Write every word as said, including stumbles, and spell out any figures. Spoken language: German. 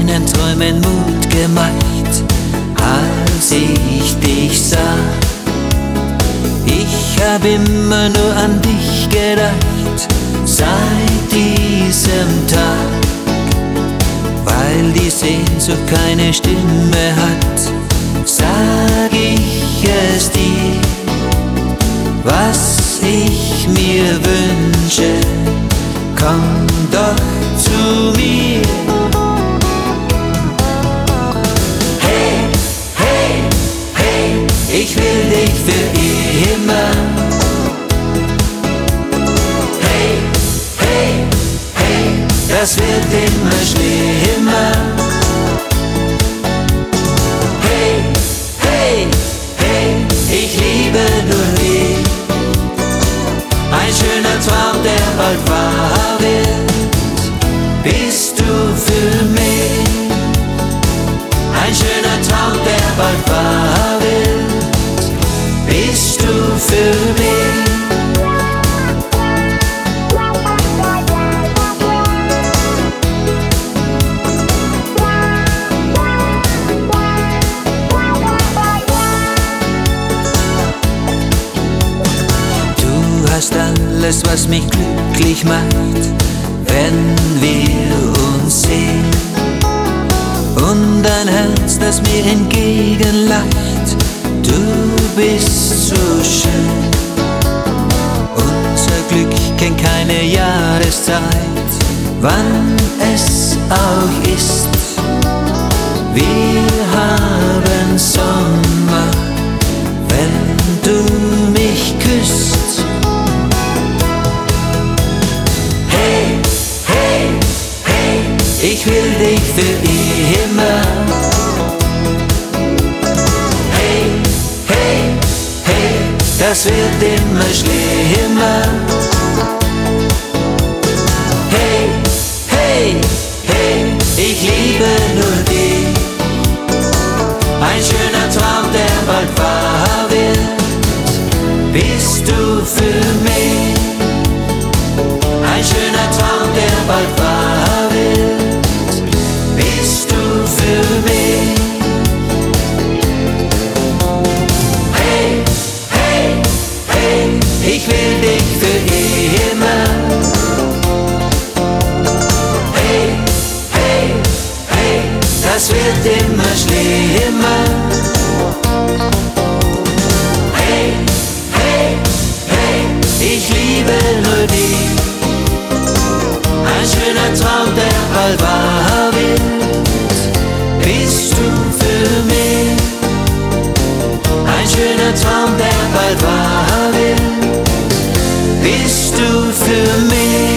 meinen Träumen Mut gemacht, als ich dich sah. Ich hab immer nur an dich gedacht, seit diesem Tag. Weil die Sehnsucht keine Stimme hat, sag ich es dir, was ich mir wünsche, komm doch zu mir. Hey, hey, hey, ich will dich für immer. Hey, hey, hey, das wird immer schlimmer. Hey, hey, hey, ich liebe nur dich. Ein schöner Traum, der bald wahr wird, bist du für mich. Ein schöner Traum, der bald wahr wird, bist du für mich. Du hast alles, was mich glücklich macht, wenn wir uns sehen. Und ein Herz, das mir entgegenlacht, du bist so schön. Unser Glück kennt keine Jahreszeit, wann es auch ist. Wir haben Sommer, wenn du mich küsst. Hey, hey, hey, ich will dich für immer. Hey, hey, hey, das wird immer schlimmer. Hey, hey, hey, ich liebe nur dich. Ein schöner Traum, der bald wahr wird, bist du für mich. Ein schöner Traum, der bald wahr wird, bist du für mich. Hey, hey, hey, ich will dich für immer. Hey, hey, hey, das wird immer schlimmer. Hey, hey, hey, ich liebe nur dich. Ein schöner Traum, der bald wahr wird, bist du für mich. Ein schöner Traum, der bald wahr wird, bist du für mich.